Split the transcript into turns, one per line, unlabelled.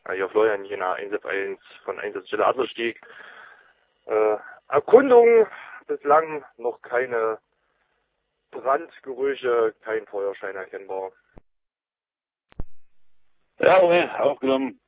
hier auf Leuern, Jena, Einsatz 1 von Einsatzstelle Adlerstieg. Erkundung, bislang noch keine Brandgerüche, kein Feuerschein erkennbar.
Ja, okay, aufgenommen.